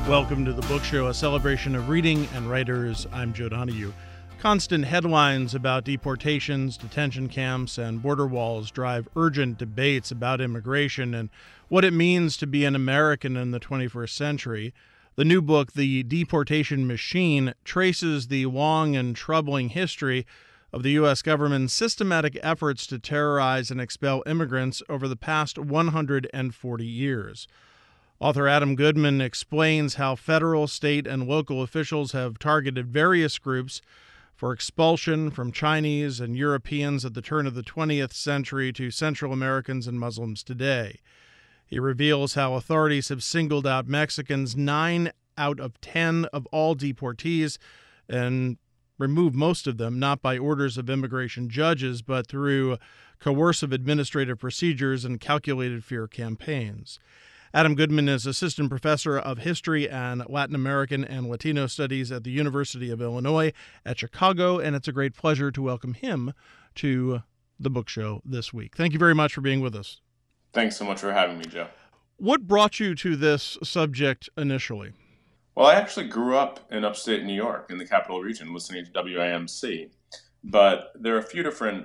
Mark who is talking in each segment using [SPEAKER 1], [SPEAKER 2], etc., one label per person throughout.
[SPEAKER 1] Welcome to The Book Show, a celebration of reading and writers. I'm Joe Donahue. Constant headlines about deportations, detention camps, and border walls drive urgent debates about immigration and what it means to be an American in the 21st century. The new book, The Deportation Machine, traces the long and troubling history of the U.S. government's systematic efforts to terrorize and expel immigrants over the past 140 years. Author Adam Goodman explains how federal, state, and local officials have targeted various groups for expulsion from Chinese and Europeans at the turn of the 20th century to Central Americans and Muslims today. He reveals how authorities have singled out Mexicans, 9 out of 10 of all deportees, and removed most of them not by orders of immigration judges, but through coercive administrative procedures and calculated fear campaigns. Adam Goodman is assistant professor of history and Latin American and Latino studies at the University of Illinois at Chicago, and it's a great pleasure to welcome him to the book show this week. Thank you very much for being with us.
[SPEAKER 2] Thanks so much for having me, Joe.
[SPEAKER 1] What brought you to this subject initially?
[SPEAKER 2] Well, I actually grew up in upstate New York in the Capital Region listening to WAMC, but there are a few different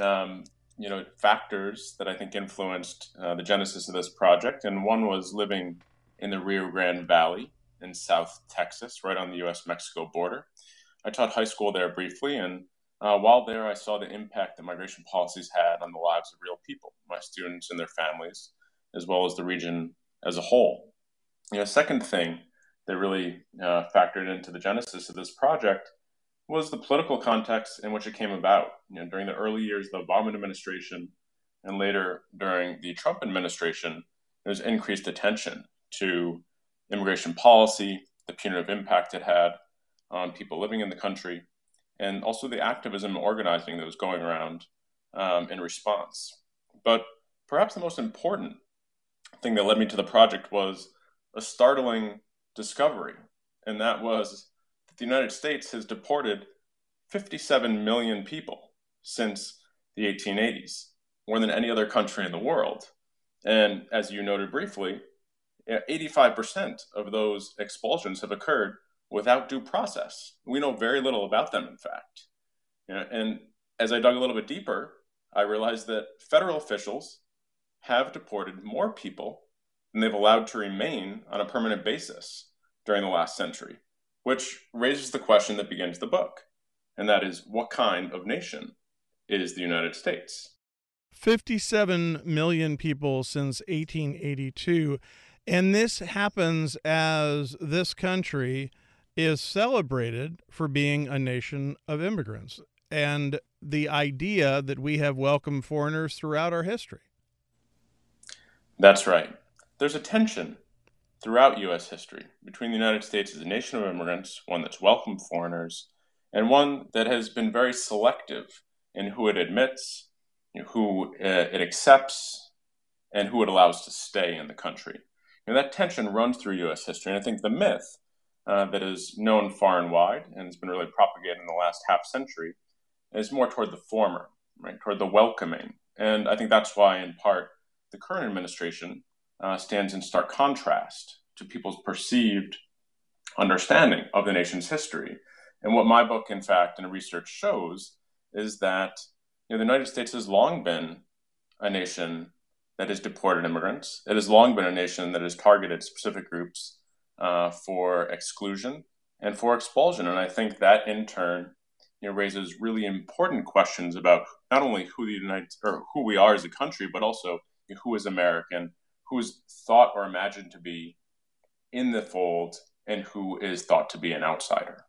[SPEAKER 2] factors that I think influenced the genesis of this project. And one was living in the Rio Grande Valley in South Texas, right on the U.S.-Mexico border. I taught high school there briefly, and while there, I saw the impact that migration policies had on the lives of real people, my students and their families, as well as the region as a whole. Second thing that really factored into the genesis of this project was the political context in which it came about. During the early years of the Obama administration and later during the Trump administration, there was increased attention to immigration policy, the punitive impact it had on people living in the country, and also the activism and organizing that was going around in response. But perhaps the most important thing that led me to the project was a startling discovery, and that was the United States has deported 57 million people since the 1880s, more than any other country in the world. And as you noted briefly, 85% of those expulsions have occurred without due process. We know very little about them, in fact. And as I dug a little bit deeper, I realized that federal officials have deported more people than they've allowed to remain on a permanent basis during the last century, which raises the question that begins the book, and that is, what kind of nation is the United States?
[SPEAKER 1] 57 million people since 1882, and this happens as this country is celebrated for being a nation of immigrants, and the idea that we have welcomed foreigners throughout our history.
[SPEAKER 2] That's right. There's a tension throughout U.S. history between the United States as a nation of immigrants, one that's welcomed foreigners, and one that has been very selective in who it admits, who it accepts, and who it allows to stay in the country. That tension runs through U.S. history, and I think the myth that is known far and wide and has been really propagated in the last half century is more toward the former, right, toward the welcoming. And I think that's why, in part, the current administration stands in stark contrast to people's perceived understanding of the nation's history. And what my book, in fact, and research shows is that the United States has long been a nation that has deported immigrants. It has long been a nation that has targeted specific groups for exclusion and for expulsion. And I think that, in turn, raises really important questions about not only who we are as a country, but also who is American, who is thought or imagined to be in the fold, and who is thought to be an outsider.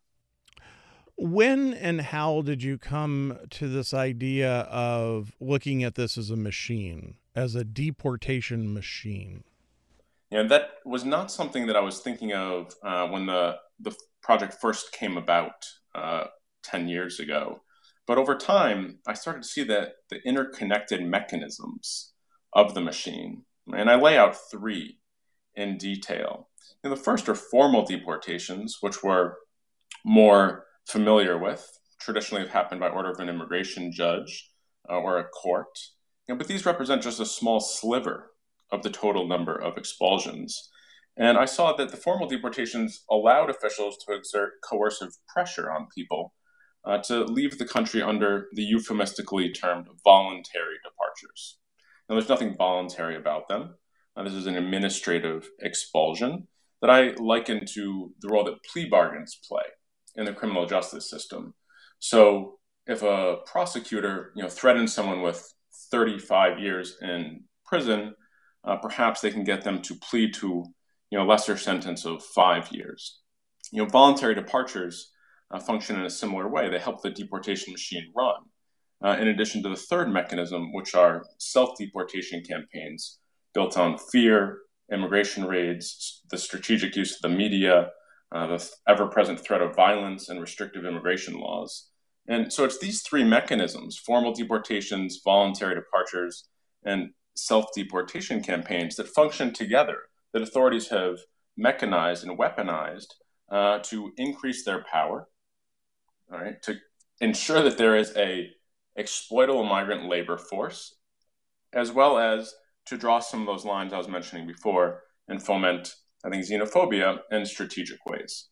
[SPEAKER 1] When and how did you come to this idea of looking at this as a machine, as a deportation machine?
[SPEAKER 2] That was not something that I was thinking of when the project first came about 10 years ago. But over time, I started to see that the interconnected mechanisms of the machine. And I lay out 3 in detail. The first are formal deportations, which we're more familiar with, traditionally have happened by order of an immigration judge or a court. But these represent just a small sliver of the total number of expulsions. And I saw that the formal deportations allowed officials to exert coercive pressure on people to leave the country under the euphemistically termed voluntary departures. Now, there's nothing voluntary about them. This is an administrative expulsion that I liken to the role that plea bargains play in the criminal justice system. So, if a prosecutor, threatens someone with 35 years in prison, perhaps they can get them to plead to, a lesser sentence of 5 years. Voluntary departures function in a similar way. They help the deportation machine run. In addition to the third mechanism, which are self-deportation campaigns built on fear, immigration raids, the strategic use of the media, the ever-present threat of violence, and restrictive immigration laws. And so it's these three mechanisms, formal deportations, voluntary departures, and self-deportation campaigns that function together, that authorities have mechanized and weaponized to increase their power, all right, to ensure that there is a exploitable migrant labor force, as well as to draw some of those lines I was mentioning before and foment, I think, xenophobia in strategic ways.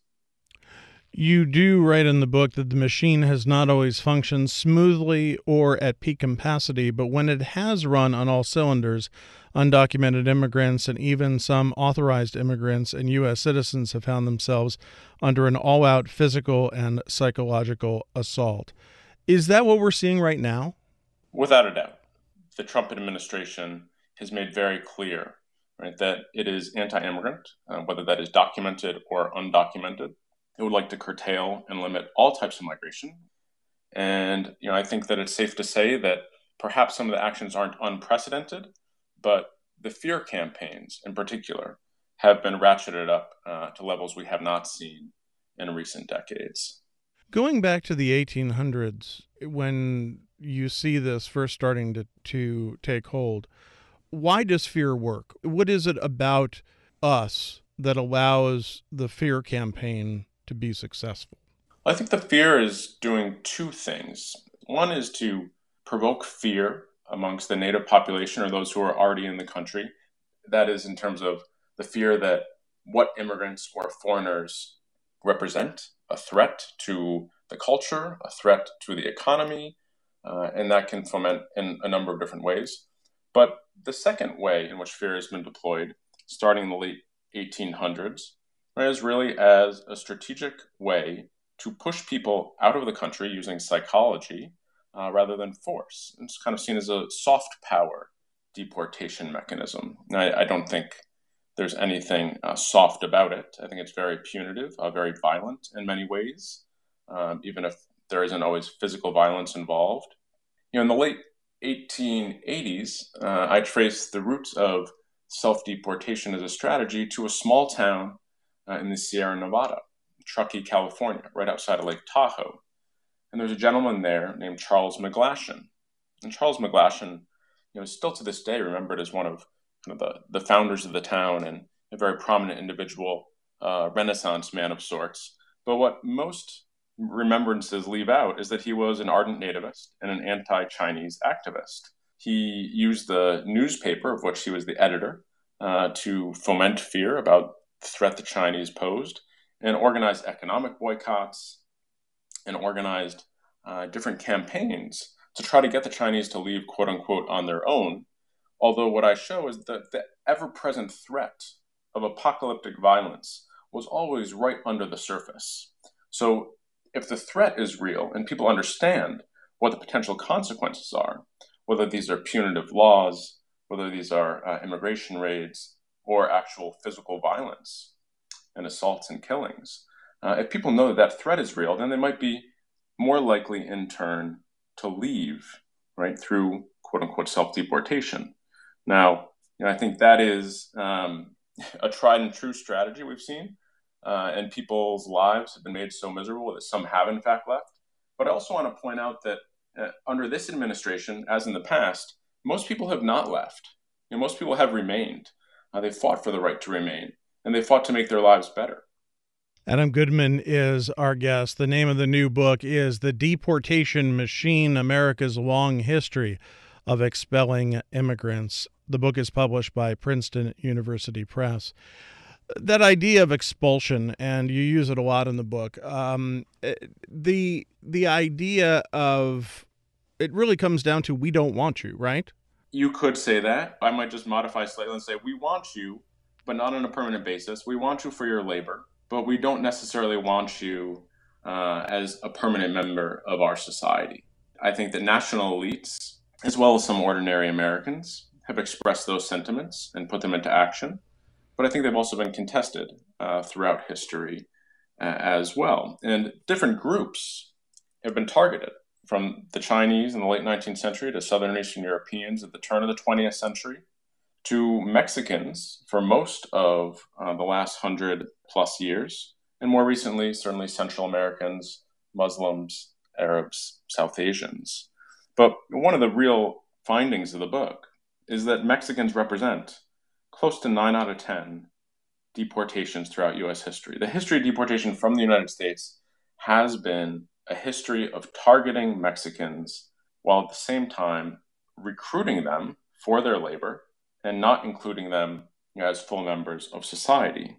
[SPEAKER 1] You do write in the book that the machine has not always functioned smoothly or at peak capacity, but when it has run on all cylinders, undocumented immigrants and even some authorized immigrants and U.S. citizens have found themselves under an all-out physical and psychological assault. Is that what we're seeing right now?
[SPEAKER 2] Without a doubt. The Trump administration has made very clear, right, that it is anti-immigrant, whether that is documented or undocumented. It would like to curtail and limit all types of migration. And I think that it's safe to say that perhaps some of the actions aren't unprecedented, but the fear campaigns in particular have been ratcheted up to levels we have not seen in recent decades.
[SPEAKER 1] Going back to the 1800s, when you see this first starting to take hold, why does fear work? What is it about us that allows the fear campaign to be successful?
[SPEAKER 2] I think the fear is doing two things. One is to provoke fear amongst the native population or those who are already in the country. That is in terms of the fear that what immigrants or foreigners represent, a threat to the culture, a threat to the economy, and that can foment in a number of different ways. But the second way in which fear has been deployed, starting in the late 1800s, is really as a strategic way to push people out of the country using psychology rather than force. It's kind of seen as a soft power deportation mechanism. I don't think there's anything soft about it. I think it's very punitive, very violent in many ways, even if there isn't always physical violence involved. In the late 1880s, I traced the roots of self-deportation as a strategy to a small town in the Sierra Nevada, Truckee, California, right outside of Lake Tahoe. And there's a gentleman there named Charles McGlashan. And Charles McGlashan, is still to this day remembered as one of the founders of the town and a very prominent individual, Renaissance man of sorts. But what most remembrances leave out is that he was an ardent nativist and an anti-Chinese activist. He used the newspaper, of which he was the editor, to foment fear about the threat the Chinese posed, and organized economic boycotts and organized different campaigns to try to get the Chinese to leave, quote unquote, on their own. Although what I show is that the ever-present threat of apocalyptic violence was always right under the surface. So if the threat is real and people understand what the potential consequences are, whether these are punitive laws, whether these are immigration raids, or actual physical violence and assaults and killings, if people know that that threat is real, then they might be more likely in turn to leave, right, through quote unquote self-deportation. Now, I think that is a tried and true strategy we've seen, and people's lives have been made so miserable that some have in fact left. But I also want to point out that under this administration, as in the past, most people have not left. Most people have remained. They fought for the right to remain, and they fought to make their lives better.
[SPEAKER 1] Adam Goodman is our guest. The name of the new book is The Deportation Machine, America's Long History of Expelling Immigrants. The book is published by Princeton University Press. That idea of expulsion, and you use it a lot in the book, the idea of it really comes down to we don't want you, right?
[SPEAKER 2] You could say that. I might just modify slightly and say, we want you, but not on a permanent basis. We want you for your labor, but we don't necessarily want you as a permanent member of our society. I think that national elites, as well as some ordinary Americans, have expressed those sentiments and put them into action. But I think they've also been contested throughout history as well. And different groups have been targeted, from the Chinese in the late 19th century to Southern and Eastern Europeans at the turn of the 20th century to Mexicans for most of the last 100+ years. And more recently, certainly Central Americans, Muslims, Arabs, South Asians. But one of the real findings of the book is that Mexicans represent close to 9 out of 10 deportations throughout U.S. history. The history of deportation from the United States has been a history of targeting Mexicans while at the same time recruiting them for their labor and not including them as full members of society.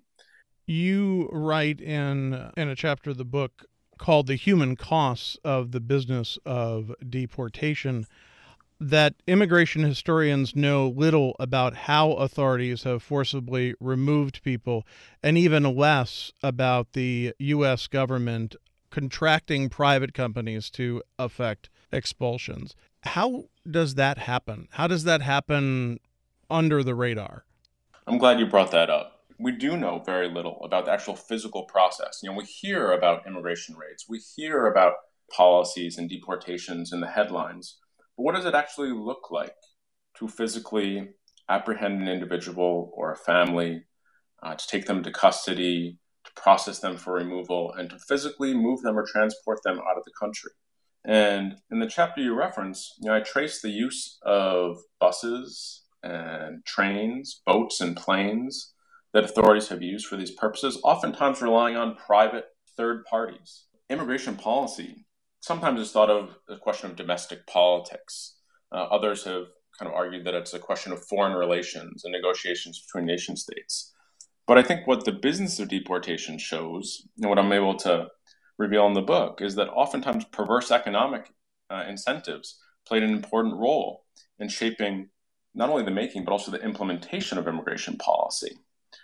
[SPEAKER 1] You write in a chapter of the book called The Human Costs of the Business of Deportation that immigration historians know little about how authorities have forcibly removed people, and even less about the U.S. government contracting private companies to effect expulsions. How does that happen? How does that happen under the radar?
[SPEAKER 2] I'm glad you brought that up. We do know very little about the actual physical process. We hear about immigration raids. We hear about policies and deportations in the headlines. But what does it actually look like to physically apprehend an individual or a family, to take them to custody, to process them for removal, and to physically move them or transport them out of the country? And in the chapter you reference, I trace the use of buses and trains, boats and planes that authorities have used for these purposes, oftentimes relying on private third parties. Immigration policy sometimes is thought of as a question of domestic politics. Others have kind of argued that it's a question of foreign relations and negotiations between nation states. But I think what the business of deportation shows, and what I'm able to reveal in the book, is that oftentimes perverse economic incentives played an important role in shaping not only the making, but also the implementation of immigration policy.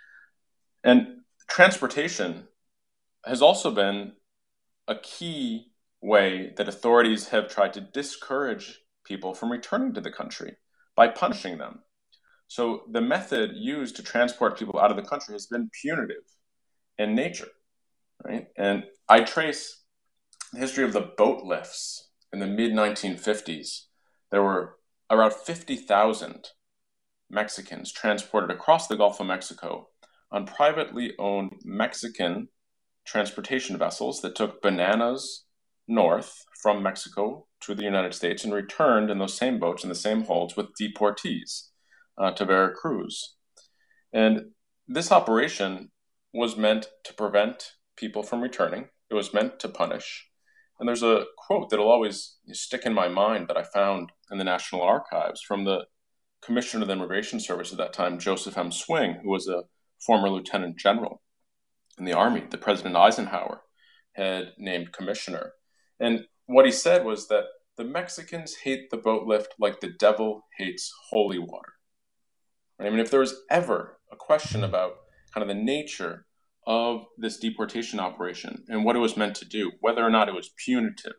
[SPEAKER 2] And transportation has also been a key way that authorities have tried to discourage people from returning to the country by punishing them. So the method used to transport people out of the country has been punitive in nature, right? And I trace the history of the boat lifts in the mid-1950s. There were around 50,000 Mexicans transported across the Gulf of Mexico on privately owned Mexican transportation vessels that took bananas north from Mexico to the United States and returned in those same boats in the same holds with deportees to Veracruz. And this operation was meant to prevent people from returning. It was meant to punish. And there's a quote that'll always stick in my mind that I found in the National Archives from the Commissioner of the Immigration Service at that time, Joseph M. Swing, who was a former lieutenant general in the Army that President Eisenhower had named commissioner. And what he said was that the Mexicans hate the boat lift like the devil hates holy water. I mean, if there was ever a question about kind of the nature of this deportation operation and what it was meant to do, whether or not it was punitive,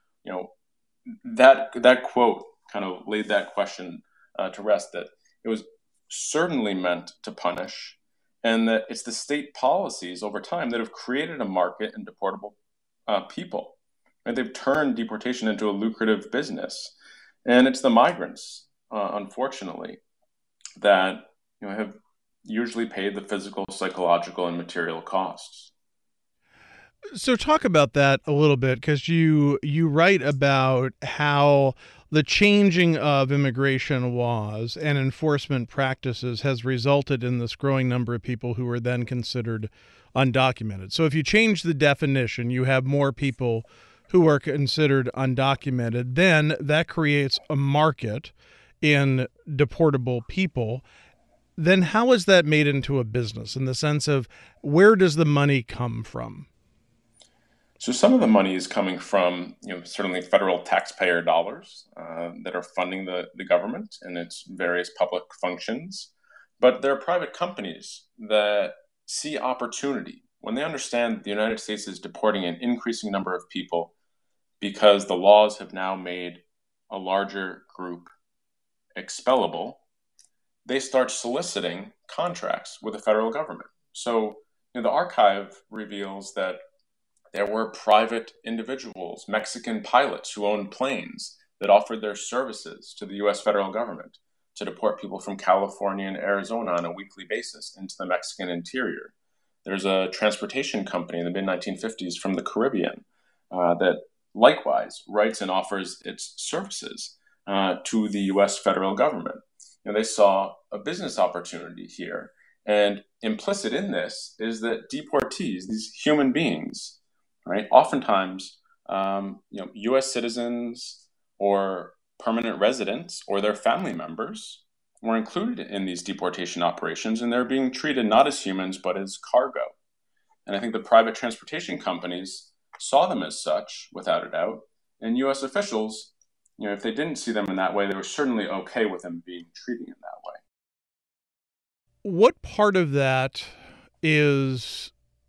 [SPEAKER 2] that quote kind of laid that question to rest, that it was certainly meant to punish, and that it's the state policies over time that have created a market in deportable people. And they've turned deportation into a lucrative business. And it's the migrants, unfortunately, that have usually paid the physical, psychological, and material costs.
[SPEAKER 1] So talk about that a little bit, because you write about how the changing of immigration laws and enforcement practices has resulted in this growing number of people who are then considered undocumented. So if you change the definition, you have more people who are considered undocumented. Then that creates a market in deportable people. Then how is that made into a business in the sense of where does the money come from?
[SPEAKER 2] So some of the money is coming from, certainly federal taxpayer dollars that are funding the government and its various public functions. But there are private companies that see opportunity when they understand the United States is deporting an increasing number of people because the laws have now made a larger group expellable. They start soliciting contracts with the federal government. So, the archive reveals that there were private individuals, Mexican pilots who owned planes that offered their services to the US federal government to deport people from California and Arizona on a weekly basis into the Mexican interior. There's a transportation company in the mid 1950s from the Caribbean that likewise writes and offers its services to the US federal government. They saw a business opportunity here. And implicit in this is that deportees, these human beings, right, oftentimes, U.S. citizens or permanent residents or their family members were included in these deportation operations, and they're being treated not as humans, but as cargo. And I think the private transportation companies saw them as such, without a doubt, and U.S. officials, if they didn't see them in that way, they were certainly okay with them being treated in that way.
[SPEAKER 1] What part of that is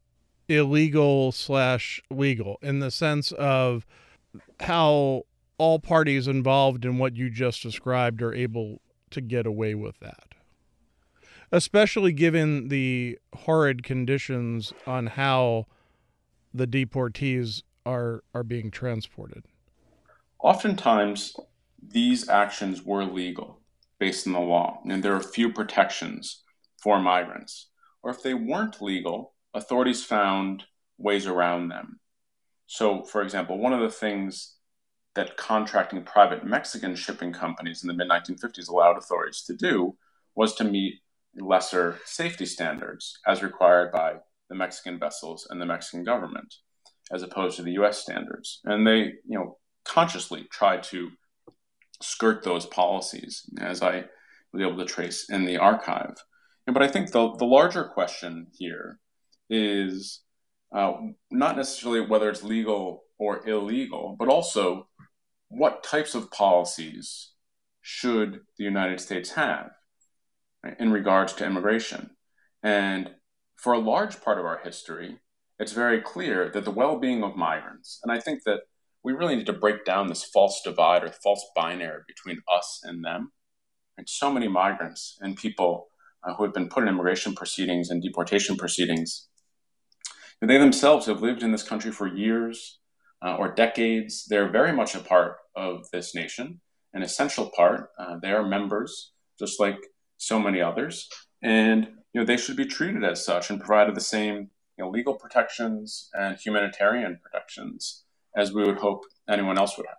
[SPEAKER 1] illegal/legal in the sense of how all parties involved in what you just described are able to get away with that, especially given the horrid conditions on how the deportees are being transported?
[SPEAKER 2] Oftentimes, these actions were legal based on the law, and there are few protections for migrants. Or if they weren't legal, authorities found ways around them. So, for example, one of the things that contracting private Mexican shipping companies in the mid 1950s allowed authorities to do was to meet lesser safety standards as required by the Mexican vessels and the Mexican government, as opposed to the US standards. And they, consciously tried to skirt those policies, as I was able to trace in the archive. But I think the larger question here is not necessarily whether it's legal or illegal, but also what types of policies should the United States have, right, in regards to immigration. And for a large part of our history, it's very clear that the well-being of migrants, and I think that we really need to break down this false divide or false binary between us and them. And so many migrants and people who have been put in immigration proceedings and deportation proceedings, they themselves have lived in this country for years or decades. They're very much a part of this nation, an essential part. They are members, just like so many others. And they should be treated as such and provided the same legal protections and humanitarian protections as we would hope anyone else would have.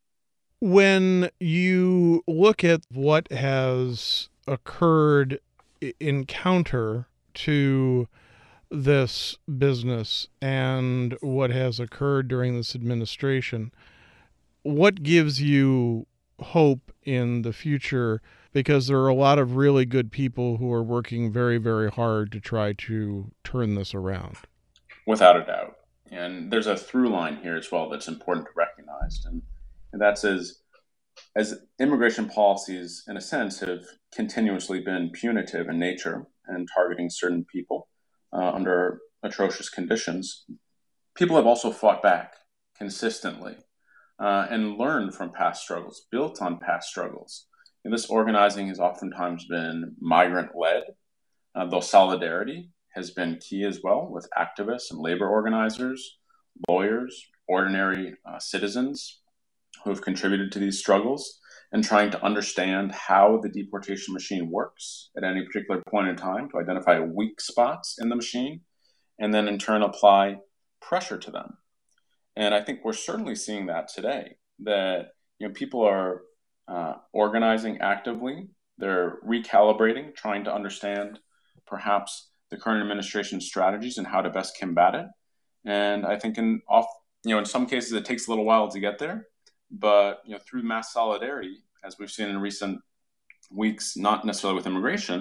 [SPEAKER 1] When you look at what has occurred in counter to this business and what has occurred during this administration, what gives you hope in the future? Because there are a lot of really good people who are working very, very hard to try to turn this around.
[SPEAKER 2] Without a doubt. And there's a through line here as well that's important to recognize. And that's as immigration policies, in a sense, have continuously been punitive in nature and targeting certain people under atrocious conditions, people have also fought back consistently and learned from past struggles, built on past struggles. And this organizing has oftentimes been migrant-led, though solidarity has been key as well with activists and labor organizers, lawyers, ordinary citizens who have contributed to these struggles and trying to understand how the deportation machine works at any particular point in time to identify weak spots in the machine and then in turn apply pressure to them. And I think we're certainly seeing that today, that people are organizing actively, they're recalibrating, trying to understand perhaps the current administration's strategies and how to best combat it. And I think in some cases it takes a little while to get there, but through mass solidarity, as we've seen in recent weeks, not necessarily with immigration,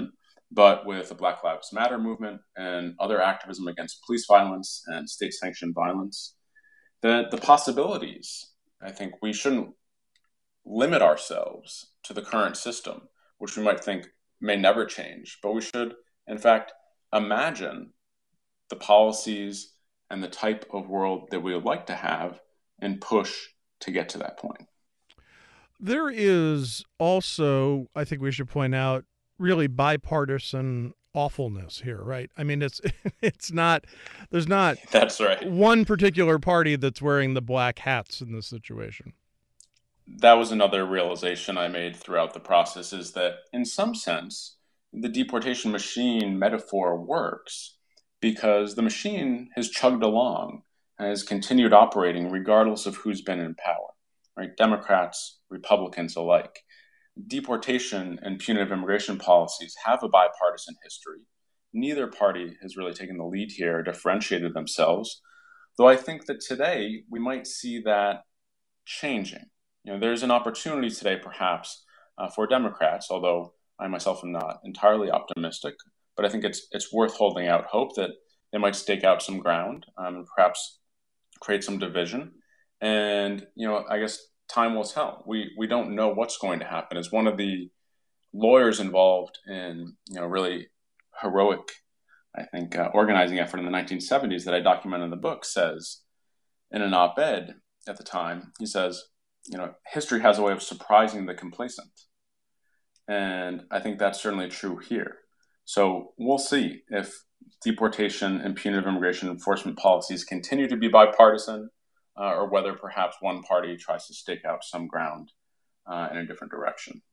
[SPEAKER 2] But with the Black Lives Matter movement and other activism against police violence and state-sanctioned violence, the possibilities, I think we shouldn't limit ourselves to the current system, which we might think may never change, but we should, in fact, imagine the policies and the type of world that we would like to have and push to get to that point.
[SPEAKER 1] There is also, I think we should point out, really bipartisan awfulness here, right? I mean, it's not, there's not
[SPEAKER 2] That's right.
[SPEAKER 1] one particular party that's wearing the black hats in this situation.
[SPEAKER 2] That was another realization I made throughout the process, is that in some sense, the deportation machine metaphor works because the machine has chugged along and has continued operating regardless of who's been in power, right? Democrats, Republicans alike. Deportation and punitive immigration policies have a bipartisan history. Neither party has really taken the lead here or differentiated themselves, though I think that today we might see that changing. There's an opportunity today, perhaps, for Democrats, although I myself am not entirely optimistic, but I think it's worth holding out hope that they might stake out some ground, and perhaps create some division. And, I guess time will tell. We don't know what's going to happen. As one of the lawyers involved in, really heroic, I think, organizing effort in the 1970s that I document in the book says in an op-ed at the time, he says, history has a way of surprising the complacent. And I think that's certainly true here. So we'll see if deportation and punitive immigration enforcement policies continue to be bipartisan, or whether perhaps one party tries to stake out some ground in a different direction.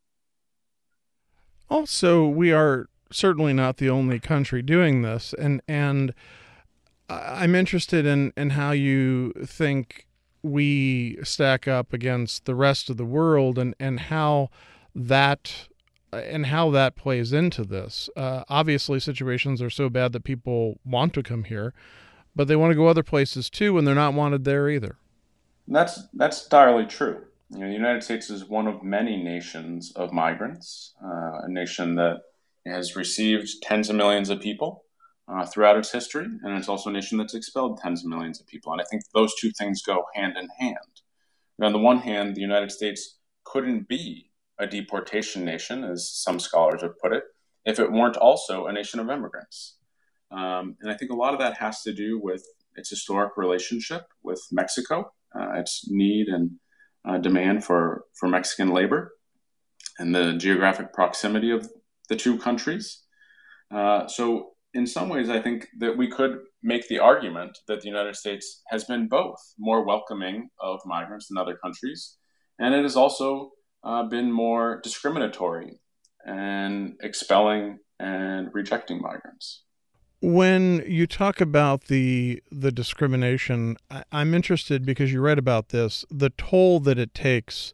[SPEAKER 1] Also, we are certainly not the only country doing this. And I'm interested in how you think we stack up against the rest of the world and how that plays into this. Obviously, situations are so bad that people want to come here, but they want to go other places too, and they're not wanted there either.
[SPEAKER 2] That's entirely true. The United States is one of many nations of migrants, a nation that has received tens of millions of people throughout its history, and it's also a nation that's expelled tens of millions of people. And I think those two things go hand in hand. And on the one hand, the United States couldn't be a deportation nation, as some scholars have put it, if it weren't also a nation of immigrants. And I think a lot of that has to do with its historic relationship with Mexico, its need and demand for Mexican labor, and the geographic proximity of the two countries. So in some ways, I think that we could make the argument that the United States has been both more welcoming of migrants than other countries, and it has also been more discriminatory and expelling and rejecting migrants.
[SPEAKER 1] When you talk about the discrimination, I'm interested, because you write about this, the toll that it takes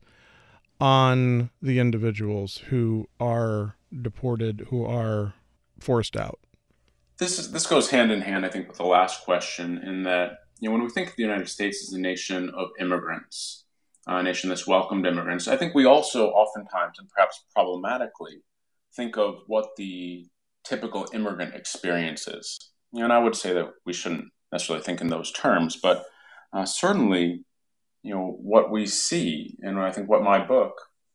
[SPEAKER 1] on the individuals who are deported, who are forced out.
[SPEAKER 2] This goes hand in hand, I think, with the last question, in that when we think of the United States as a nation of immigrants, a nation that's welcomed immigrants, I think we also oftentimes, and perhaps problematically, think of what the typical immigrant experience is. And I would say that we shouldn't necessarily think in those terms, but certainly, what we see, and I think what my book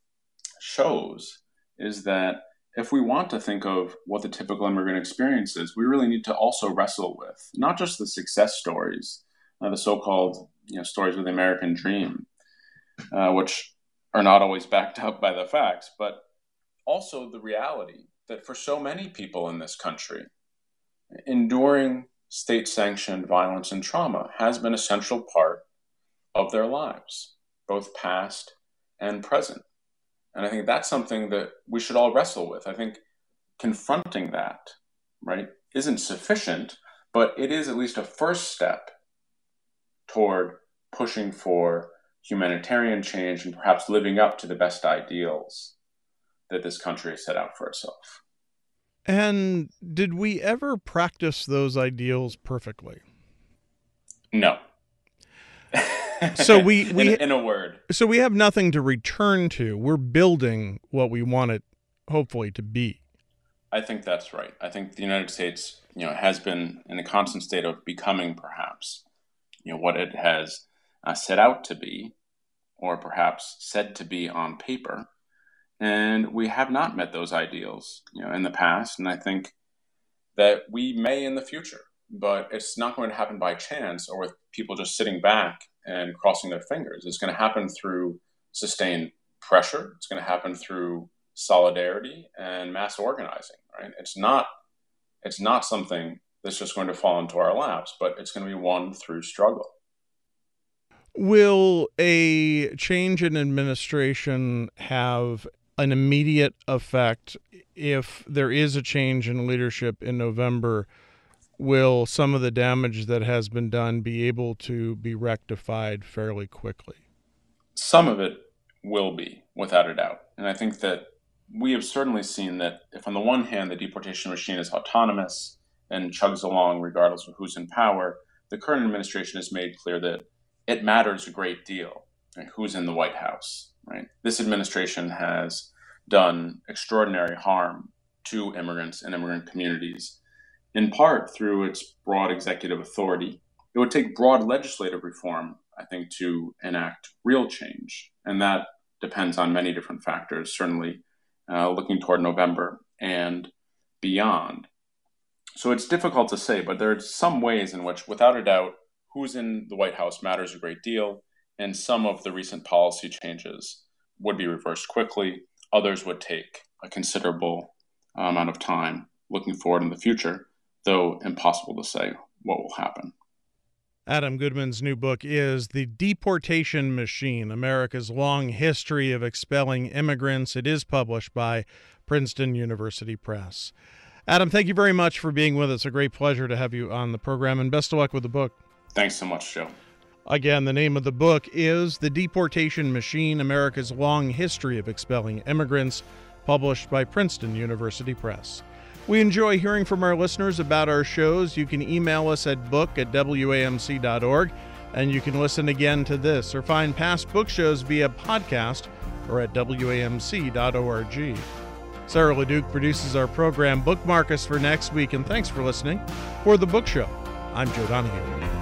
[SPEAKER 2] shows, is that if we want to think of what the typical immigrant experience is, we really need to also wrestle with not just the success stories, the so-called stories of the American dream, which are not always backed up by the facts, but also the reality that for so many people in this country, enduring state-sanctioned violence and trauma has been a central part of their lives, both past and present. And I think that's something that we should all wrestle with. I think confronting that, right, isn't sufficient, but it is at least a first step toward pushing for humanitarian change and perhaps living up to the best ideals that this country has set out for itself.
[SPEAKER 1] And did we ever practice those ideals perfectly?
[SPEAKER 2] No.
[SPEAKER 1] So we
[SPEAKER 2] in a word.
[SPEAKER 1] So we have nothing to return to. We're building what we want it hopefully to be.
[SPEAKER 2] I think that's right. I think the United States, has been in a constant state of becoming perhaps, what it has set out to be, or perhaps said to be on paper. And we have not met those ideals, in the past. And I think that we may in the future, but it's not going to happen by chance or with people just sitting back and crossing their fingers. It's going to happen through sustained pressure. It's going to happen through solidarity and mass organizing, right? It's not something that's just going to fall into our laps, but it's going to be won through struggle.
[SPEAKER 1] Will a change in administration have an immediate effect? If there is a change in leadership in November, will some of the damage that has been done be able to be rectified fairly quickly?
[SPEAKER 2] Some of it will be, without a doubt. And I think that we have certainly seen that if on the one hand the deportation machine is autonomous and chugs along regardless of who's in power, the current administration has made clear that it matters a great deal, right, who's in the White House, right? This administration has done extraordinary harm to immigrants and immigrant communities, in part through its broad executive authority. It would take broad legislative reform, I think, to enact real change. And that depends on many different factors, certainly looking toward November and beyond. So it's difficult to say, but there are some ways in which, without a doubt, who's in the White House matters a great deal, and some of the recent policy changes would be reversed quickly. Others would take a considerable amount of time looking forward in the future, though impossible to say what will happen.
[SPEAKER 1] Adam Goodman's new book is The Deportation Machine, America's Long History of Expelling Immigrants. It is published by Princeton University Press. Adam, thank you very much for being with us. A great pleasure to have you on the program, and best of luck with the book.
[SPEAKER 2] Thanks so much, Joe.
[SPEAKER 1] Again, the name of the book is The Deportation Machine, America's Long History of Expelling Immigrants, published by Princeton University Press. We enjoy hearing from our listeners about our shows. You can email us at book@wamc.org, and you can listen again to this or find past book shows via podcast or at wamc.org. Sarah LeDuc produces our program. Bookmark us for next week, and thanks for listening. For The Book Show, I'm Joe Donahue.